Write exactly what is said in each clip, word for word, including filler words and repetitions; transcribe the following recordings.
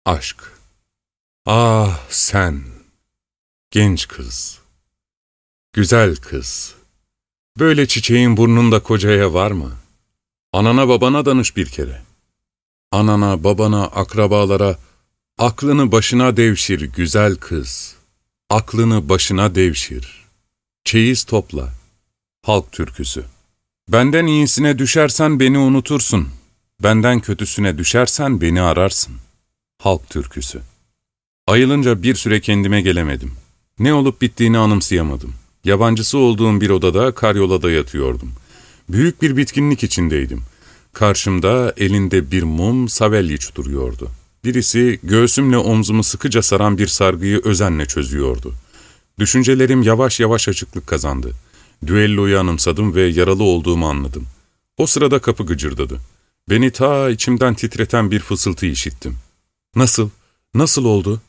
Aşk. Ah sen, genç kız, güzel kız, böyle çiçeğin burnunda kocaya var mı? Anana babana danış bir kere. Anana, babana, akrabalara, aklını başına devşir güzel kız. Aklını başına devşir. Çeyiz topla. Halk türküsü. Benden iyisine düşersen beni unutursun. Benden kötüsüne düşersen beni ararsın. Halk türküsü. Ayılınca bir süre kendime gelemedim. Ne olup bittiğini anımsayamadım. Yabancısı olduğum bir odada karyolada yatıyordum. Büyük bir bitkinlik içindeydim. Karşımda elinde bir mum Savelyiç duruyordu. Birisi göğsümle omzumu sıkıca saran bir sargıyı özenle çözüyordu. Düşüncelerim yavaş yavaş açıklık kazandı. Düelloyu anımsadım ve yaralı olduğumu anladım. O sırada kapı gıcırdadı. Beni ta içimden titreten bir fısıltı işittim. Nasıl, nasıl oldu?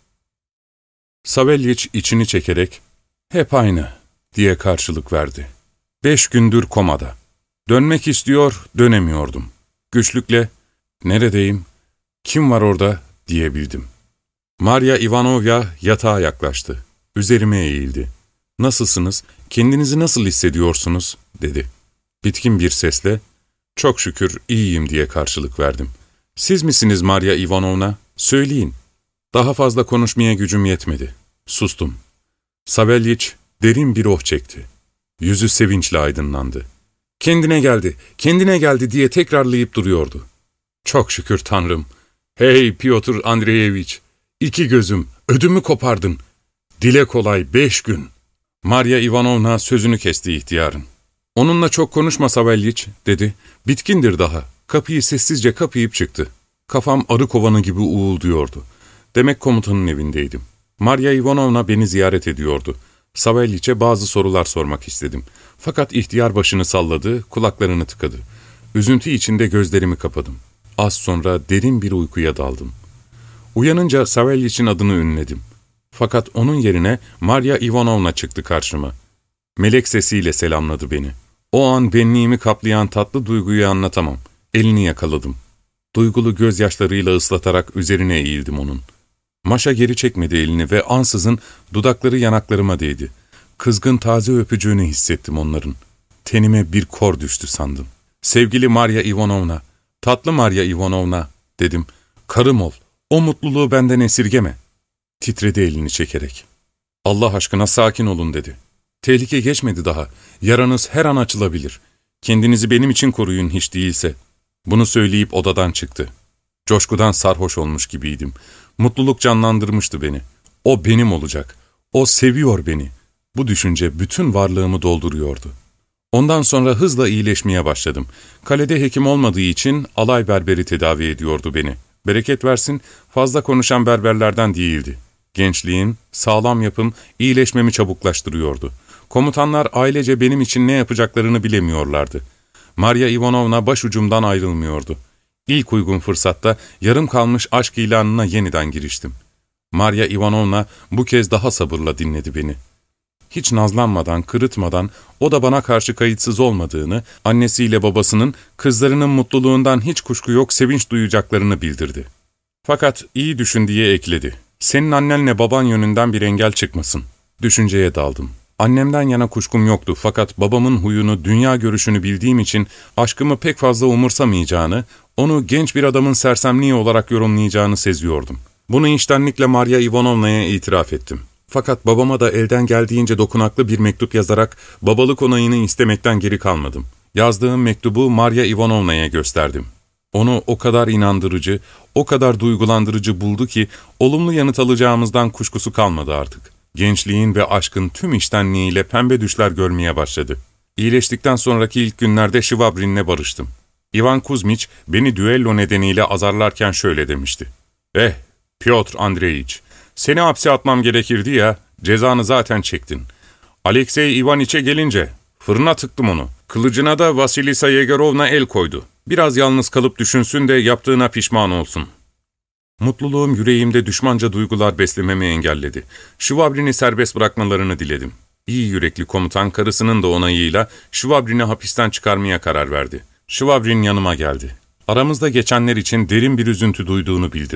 Savelyiç içini çekerek, hep aynı diye karşılık verdi. Beş gündür komada. Dönmek istiyor, dönemiyordum. Güçlükle, neredeyim, kim var orada diyebildim. Marya Ivanovna yatağa yaklaştı. Üzerime eğildi. Nasılsınız, kendinizi nasıl hissediyorsunuz dedi. Bitkin bir sesle, çok şükür iyiyim diye karşılık verdim. Siz misiniz Marya Ivanovna? Söyleyin. Daha fazla konuşmaya gücüm yetmedi. Sustum. Savelyiç derin bir oh çekti. Yüzü sevinçle aydınlandı. Kendine geldi, kendine geldi diye tekrarlayıp duruyordu. Çok şükür Tanrım. Hey Piotr Andreyeviç, iki gözüm, ödümü kopardın. Dile kolay beş gün. Marya Ivanovna sözünü kesti ihtiyarın. Onunla çok konuşma Savelyiç, dedi. Bitkindir daha. Kapıyı sessizce kapayıp çıktı. Kafam arı kovanı gibi uğulduyordu. Demek komutanın evindeydim. Marya Ivanovna beni ziyaret ediyordu. Savelyiç'e bazı sorular sormak istedim. Fakat ihtiyar başını salladı, kulaklarını tıkadı. Üzüntü içinde gözlerimi kapadım. Az sonra derin bir uykuya daldım. Uyanınca Savelyiç'in adını ünledim. Fakat onun yerine Marya Ivanovna çıktı karşıma. Melek sesiyle selamladı beni. O an benliğimi kaplayan tatlı duyguyu anlatamam. Elini yakaladım. Duygulu gözyaşlarıyla ıslatarak üzerine eğildim onun. Maşa geri çekmedi elini ve ansızın dudakları yanaklarıma değdi. Kızgın taze öpücüğünü hissettim onların. Tenime bir kor düştü sandım. Sevgili Marya Ivanovna, tatlı Marya Ivanovna dedim. Karım ol, o mutluluğu benden esirgeme. Titredi elini çekerek. Allah aşkına sakin olun dedi. Tehlike geçmedi daha. Yaranız her an açılabilir. Kendinizi benim için koruyun hiç değilse. Bunu söyleyip odadan çıktı. Coşkudan sarhoş olmuş gibiydim. Mutluluk canlandırmıştı beni. O benim olacak. O seviyor beni. Bu düşünce bütün varlığımı dolduruyordu. Ondan sonra hızla iyileşmeye başladım. Kalede hekim olmadığı için alay berberi tedavi ediyordu beni. Bereket versin, fazla konuşan berberlerden değildi. Gençliğim, sağlam yapım, iyileşmemi çabuklaştırıyordu. Komutanlar ailece benim için ne yapacaklarını bilemiyorlardı. Marya Ivanovna başucumdan ayrılmıyordu. İlk uygun fırsatta yarım kalmış aşk ilanına yeniden giriştim. Marya Ivanovna bu kez daha sabırla dinledi beni. Hiç nazlanmadan, kırıtmadan, o da bana karşı kayıtsız olmadığını, annesiyle babasının kızlarının mutluluğundan hiç kuşku yok sevinç duyacaklarını bildirdi. Fakat iyi düşün diye ekledi. Senin annenle baban yönünden bir engel çıkmasın. Düşünceye daldım. Annemden yana kuşkum yoktu fakat babamın huyunu, dünya görüşünü bildiğim için aşkımı pek fazla umursamayacağını, onu genç bir adamın sersemliği olarak yorumlayacağını seziyordum. Bunu içtenlikle Marya Ivanovna'ya itiraf ettim. Fakat babama da elden geldiğince dokunaklı bir mektup yazarak babalık onayını istemekten geri kalmadım. Yazdığım mektubu Marya Ivanovna'ya gösterdim. Onu o kadar inandırıcı, o kadar duygulandırıcı buldu ki olumlu yanıt alacağımızdan kuşkusu kalmadı artık. Gençliğin ve aşkın tüm içtenliğiyle pembe düşler görmeye başladı. İyileştikten sonraki ilk günlerde Şivabrin'le barıştım. Ivan Kuzmiç beni düello nedeniyle azarlarken şöyle demişti. Eh, Piotr Andreyiç, seni hapse atmam gerekirdi ya, cezanı zaten çektin. Alexey Ivaniç'e gelince fırına tıktım onu. Kılıcına da Vasilisa Yegorovna el koydu. Biraz yalnız kalıp düşünsün de yaptığına pişman olsun. Mutluluğum yüreğimde düşmanca duygular beslememi engelledi. Şivabrin'i serbest bırakmalarını diledim. İyi yürekli komutan karısının da onayıyla Şivabrin'i hapisten çıkarmaya karar verdi. Şivabrin yanıma geldi. Aramızda geçenler için derin bir üzüntü duyduğunu bildirdi.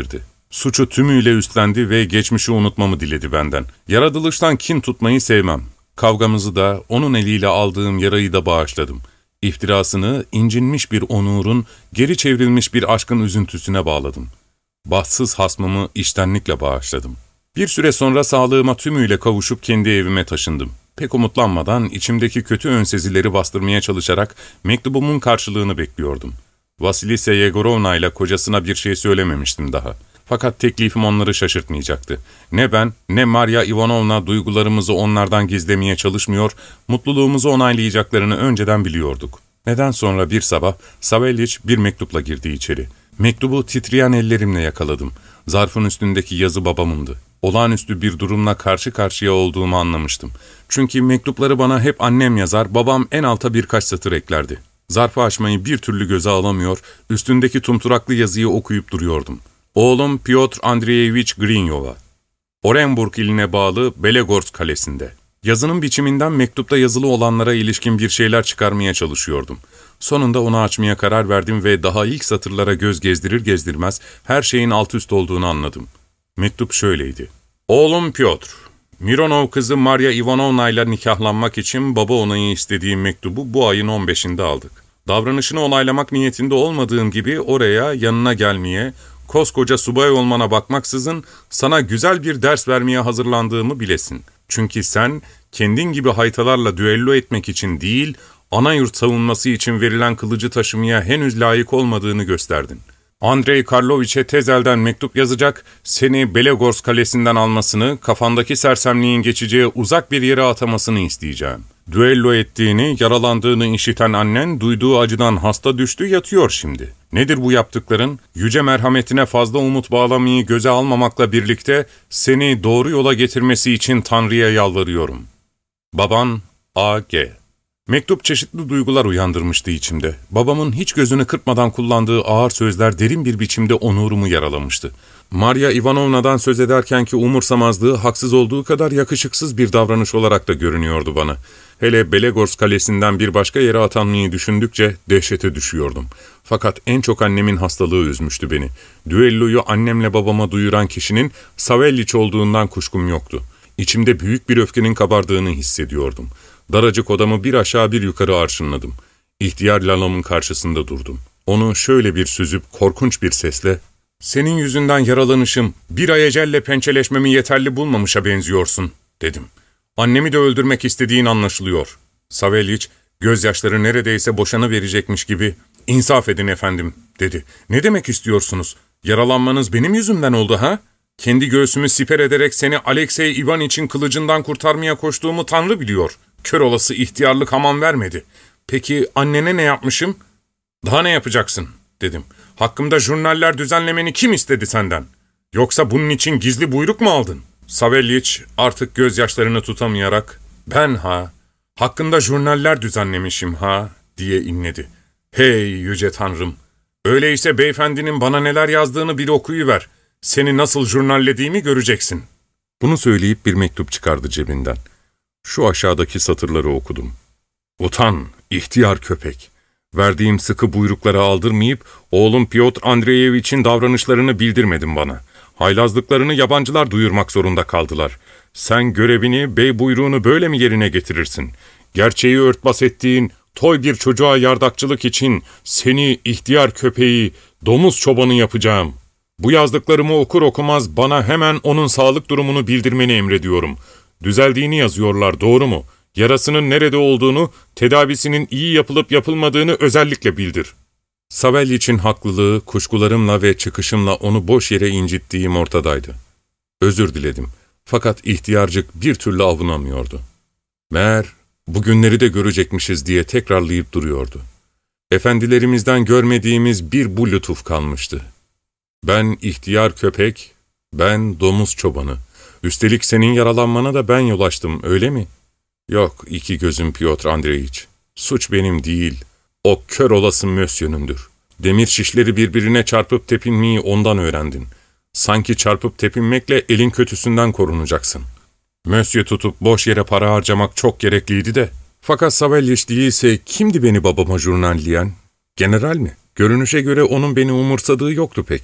Suçu tümüyle üstlendi ve geçmişi unutmamı diledi benden. Yaratılıştan kin tutmayı sevmem. Kavgamızı da, onun eliyle aldığım yarayı da bağışladım. İftirasını incinmiş bir onurun, geri çevrilmiş bir aşkın üzüntüsüne bağladım. Bahtsız hasmımı içtenlikle bağışladım. Bir süre sonra sağlığıma tümüyle kavuşup kendi evime taşındım. Pek umutlanmadan içimdeki kötü önsezileri bastırmaya çalışarak mektubumun karşılığını bekliyordum. Vasilisa Yegorovna ile kocasına bir şey söylememiştim daha. Fakat teklifim onları şaşırtmayacaktı. Ne ben, ne Marya Ivanovna duygularımızı onlardan gizlemeye çalışmıyor, mutluluğumuzu onaylayacaklarını önceden biliyorduk. Neden sonra bir sabah Savelyiç bir mektupla girdi içeri. Mektubu titreyen ellerimle yakaladım. Zarfın üstündeki yazı babamındı. Olağanüstü bir durumla karşı karşıya olduğumu anlamıştım. Çünkü mektupları bana hep annem yazar, babam en alta birkaç satır eklerdi. Zarfı açmayı bir türlü göze alamıyor, üstündeki tumturaklı yazıyı okuyup duruyordum. Oğlum Pyotr Andreyevich Grinyova, Orenburg iline bağlı Belegorsk kalesinde. Yazının biçiminden mektupta yazılı olanlara ilişkin bir şeyler çıkarmaya çalışıyordum. Sonunda onu açmaya karar verdim ve daha ilk satırlara göz gezdirir gezdirmez her şeyin alt üst olduğunu anladım. Mektup şöyleydi. Oğlum Pyotr, Mironov kızı Marya Ivanovna ile nikahlanmak için baba onayı istediğim mektubu bu ayın on beşinde aldık. Davranışını onaylamak niyetinde olmadığım gibi oraya yanına gelmeye, koskoca subay olmana bakmaksızın sana güzel bir ders vermeye hazırlandığımı bilesin. Çünkü sen kendin gibi haytalarla düello etmek için değil, ana yurt savunması için verilen kılıcı taşımaya henüz layık olmadığını gösterdin. Andrei Karloviç'e tez elden mektup yazacak, seni Belegorsk kalesinden almasını, kafandaki sersemliğin geçeceği uzak bir yere atamasını isteyeceğim. Düello ettiğini, yaralandığını işiten annen duyduğu acıdan hasta düştü, yatıyor şimdi. Nedir bu yaptıkların? Yüce merhametine fazla umut bağlamayı göze almamakla birlikte seni doğru yola getirmesi için Tanrı'ya yalvarıyorum. Baban A G Mektup çeşitli duygular uyandırmıştı içimde. Babamın hiç gözünü kırpmadan kullandığı ağır sözler derin bir biçimde onurumu yaralamıştı. Marya Ivanovna'dan söz ederkenki umursamazlığı haksız olduğu kadar yakışıksız bir davranış olarak da görünüyordu bana. Hele Belegorsk kalesinden bir başka yere atanmayı düşündükçe dehşete düşüyordum. Fakat en çok annemin hastalığı üzmüştü beni. Düelloyu annemle babama duyuran kişinin Savelyiç olduğundan kuşkum yoktu. İçimde büyük bir öfkenin kabardığını hissediyordum. Daracık odamı bir aşağı bir yukarı arşınladım. İhtiyar Lalam'ın karşısında durdum. Onu şöyle bir süzüp korkunç bir sesle ''Senin yüzünden yaralanışım, bir ay ecelle pençeleşmemi yeterli bulmamışa benziyorsun.'' dedim. ''Annemi de öldürmek istediğin anlaşılıyor.'' Savelyiç, gözyaşları neredeyse boşanıverecekmiş gibi ''İnsaf edin efendim.'' dedi. ''Ne demek istiyorsunuz? Yaralanmanız benim yüzümden oldu ha? Kendi göğsümü siper ederek seni Alexey Ivaniç'in kılıcından kurtarmaya koştuğumu Tanrı biliyor. Kör olası ihtiyarlık aman vermedi. Peki annene ne yapmışım? Daha ne yapacaksın, dedim. Hakkımda jurnaller düzenlemeni kim istedi senden? Yoksa bunun için gizli buyruk mu aldın? Savelyiç artık gözyaşlarını tutamayarak, ben ha, hakkında jurnaller düzenlemişim ha, diye inledi. Hey yüce Tanrım, öyleyse beyefendinin bana neler yazdığını bir okuyuver. Seni nasıl jurnallediğimi göreceksin. Bunu söyleyip bir mektup çıkardı cebinden. Şu aşağıdaki satırları okudum. Utan, ihtiyar köpek. Verdiğim sıkı buyrukları aldırmayıp, oğlum Pyotr Andreyevich'in davranışlarını bildirmedin bana. Haylazlıklarını yabancılar duyurmak zorunda kaldılar. Sen görevini, bey buyruğunu böyle mi yerine getirirsin? Gerçeği örtbas ettiğin, toy bir çocuğa yardakçılık için seni ihtiyar köpeği, domuz çobanı yapacağım. Bu yazdıklarımı okur okumaz bana hemen onun sağlık durumunu bildirmeni emrediyorum. Düzeldiğini yazıyorlar, doğru mu? Yarasının nerede olduğunu, tedavisinin iyi yapılıp yapılmadığını özellikle bildir. Savelyiç'in haklılığı, kuşkularımla ve çıkışımla onu boş yere incittiğim ortadaydı. Özür diledim. Fakat ihtiyarcık bir türlü avunamıyordu. Meğer bugünleri de görecekmişiz diye tekrarlayıp duruyordu. Efendilerimizden görmediğimiz bir bu lütuf kalmıştı. Ben ihtiyar köpek, ben domuz çobanı. Üstelik senin yaralanmana da ben yol açtım, öyle mi? Yok, iki gözüm Pyotr Andreyiç. Suç benim değil, o kör olası Mösyö'nündür. Demir şişleri birbirine çarpıp tepinmeyi ondan öğrendin. Sanki çarpıp tepinmekle elin kötüsünden korunacaksın. Mösyö tutup boş yere para harcamak çok gerekliydi de. Fakat Savelyiç değilse kimdi beni babama jurnalleyen? General mi? Görünüşe göre onun beni umursadığı yoktu pek.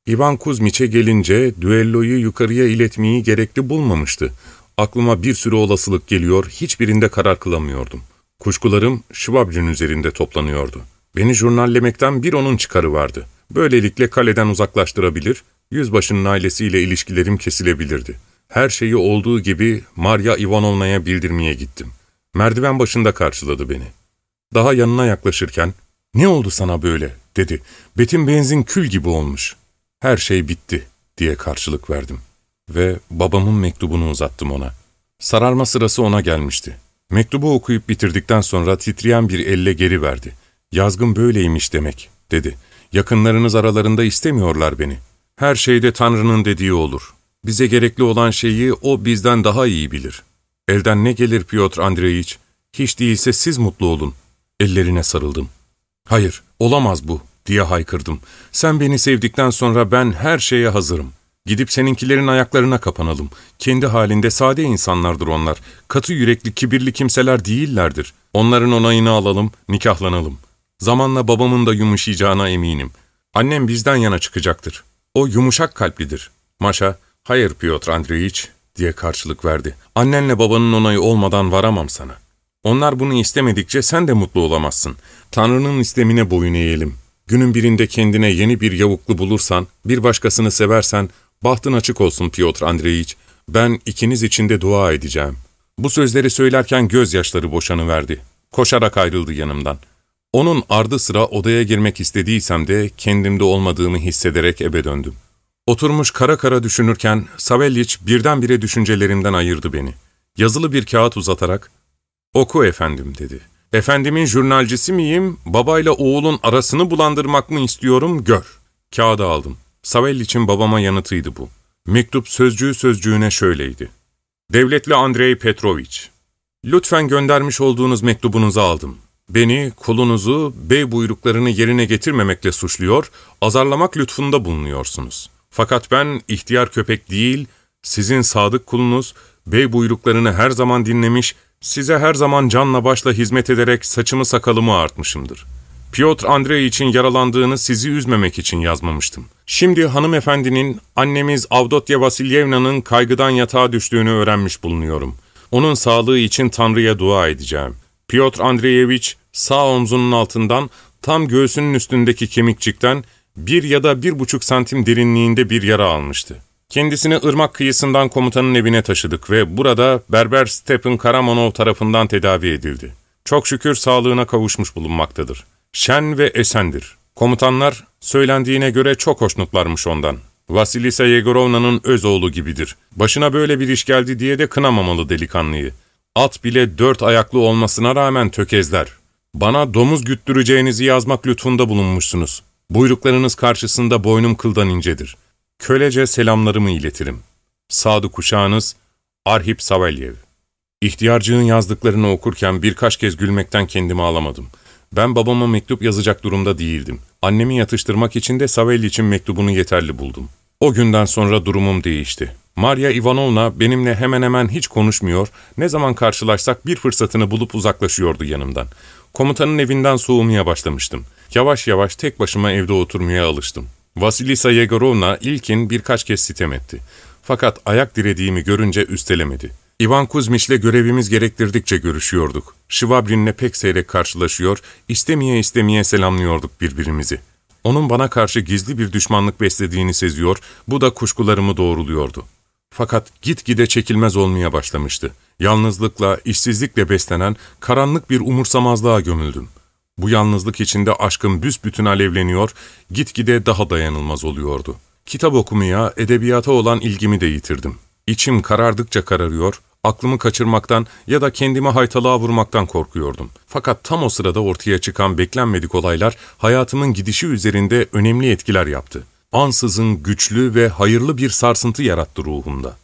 Ivan Kuzmiç'e gelince düelloyu yukarıya iletmeyi gerekli bulmamıştı. Aklıma bir sürü olasılık geliyor, hiçbirinde karar kılamıyordum. Kuşkularım Şvabrin üzerinde toplanıyordu. Beni jurnallemekten bir onun çıkarı vardı. Böylelikle kaleden uzaklaştırabilir, yüzbaşının ailesiyle ilişkilerim kesilebilirdi. Her şeyi olduğu gibi Marya Ivanovna'ya bildirmeye gittim. Merdiven başında karşıladı beni. Daha yanına yaklaşırken, ''Ne oldu sana böyle?'' dedi. ''Betim benzin kül gibi olmuş.'' ''Her şey bitti.'' diye karşılık verdim. Ve babamın mektubunu uzattım ona. Sararma sırası ona gelmişti. Mektubu okuyup bitirdikten sonra titreyen bir elle geri verdi. ''Yazgın böyleymiş demek.'' dedi. ''Yakınlarınız aralarında istemiyorlar beni. Her şeyde Tanrı'nın dediği olur. Bize gerekli olan şeyi O bizden daha iyi bilir. Elden ne gelir Pyotr Andreyiç? Hiç değilse siz mutlu olun.'' Ellerine sarıldım. ''Hayır, olamaz bu.'' diye haykırdım. ''Sen beni sevdikten sonra ben her şeye hazırım. Gidip seninkilerin ayaklarına kapanalım. Kendi halinde sade insanlardır onlar. Katı yürekli, kibirli kimseler değillerdir. Onların onayını alalım, nikahlanalım. Zamanla babamın da yumuşayacağına eminim. Annem bizden yana çıkacaktır. O yumuşak kalplidir.'' Maşa, ''Hayır Pyotr Andreyiç.'' diye karşılık verdi. ''Annenle babanın onayı olmadan varamam sana. Onlar bunu istemedikçe sen de mutlu olamazsın. Tanrı'nın istemine boyun eğelim. Günün birinde kendine yeni bir yavuklu bulursan, bir başkasını seversen, bahtın açık olsun Pyotr Andreyiç. Ben ikiniz için de dua edeceğim.'' Bu sözleri söylerken gözyaşları boşanıverdi. Koşarak ayrıldı yanımdan. Onun ardı sıra odaya girmek istediysem de kendimde olmadığımı hissederek eve döndüm. Oturmuş kara kara düşünürken Savelyiç birdenbire düşüncelerimden ayırdı beni. Yazılı bir kağıt uzatarak, ''Oku efendim.'' dedi. ''Efendimin jurnalcisi miyim, babayla oğulun arasını bulandırmak mı istiyorum, gör.'' Kağıdı aldım. Savelyiç'in babama yanıtıydı bu. Mektup sözcüğü sözcüğüne şöyleydi. ''Devletli Andrei Petroviç, lütfen göndermiş olduğunuz mektubunuzu aldım. Beni, kulunuzu, bey buyruklarını yerine getirmemekle suçluyor, azarlamak lütfunda bulunuyorsunuz. Fakat ben ihtiyar köpek değil, sizin sadık kulunuz, bey buyruklarını her zaman dinlemiş, size her zaman canla başla hizmet ederek saçımı sakalımı artmışımdır. Pyotr Andrey için yaralandığını sizi üzmemek için yazmamıştım. Şimdi hanımefendinin, annemiz Avdotya Vasilyevna'nın kaygıdan yatağa düştüğünü öğrenmiş bulunuyorum. Onun sağlığı için Tanrı'ya dua edeceğim. Pyotr Andreyeviç sağ omzunun altından, tam göğsünün üstündeki kemikçikten bir ya da bir buçuk santim derinliğinde bir yara almıştı. Kendisini ırmak kıyısından komutanın evine taşıdık ve burada Berber Stepan Karamanov tarafından tedavi edildi. Çok şükür sağlığına kavuşmuş bulunmaktadır. Şen ve esendir. Komutanlar, söylendiğine göre çok hoşnutlarmış ondan. Vasilisa Yegorovna'nın öz oğlu gibidir. Başına böyle bir iş geldi diye de kınamamalı delikanlıyı. At bile dört ayaklı olmasına rağmen tökezler. Bana domuz güttüreceğinizi yazmak lütfunda bulunmuşsunuz. Buyruklarınız karşısında boynum kıldan incedir. Kölece selamlarımı iletirim. Sadık uşağınız Arhip Savelyev. İhtiyarcığın yazdıklarını okurken birkaç kez gülmekten kendimi alamadım. Ben babama mektup yazacak durumda değildim. Annemi yatıştırmak için de Savelyiç'in mektubunu yeterli buldum. O günden sonra durumum değişti. Marya Ivanovna benimle hemen hemen hiç konuşmuyor, ne zaman karşılaşsak bir fırsatını bulup uzaklaşıyordu yanımdan. Komutanın evinden soğumaya başlamıştım. Yavaş yavaş tek başıma evde oturmaya alıştım. Vasilisa Yegorovna ilkin birkaç kez sitem etti. Fakat ayak dirediğimi görünce üstelemedi. Ivan Kuzmiç'le görevimiz gerektirdikçe görüşüyorduk. Şvabrin'le pek seyrek karşılaşıyor, istemeye istemeye selamlıyorduk birbirimizi. Onun bana karşı gizli bir düşmanlık beslediğini seziyor, bu da kuşkularımı doğruluyordu. Fakat gitgide çekilmez olmaya başlamıştı. Yalnızlıkla, işsizlikle beslenen karanlık bir umursamazlığa gömüldüm. Bu yalnızlık içinde aşkım büsbütün alevleniyor, gitgide daha dayanılmaz oluyordu. Kitap okumaya, edebiyata olan ilgimi de yitirdim. İçim karardıkça kararıyor, aklımı kaçırmaktan ya da kendimi haytalığa vurmaktan korkuyordum. Fakat tam o sırada ortaya çıkan beklenmedik olaylar hayatımın gidişi üzerinde önemli etkiler yaptı. Ansızın güçlü ve hayırlı bir sarsıntı yarattı ruhumda.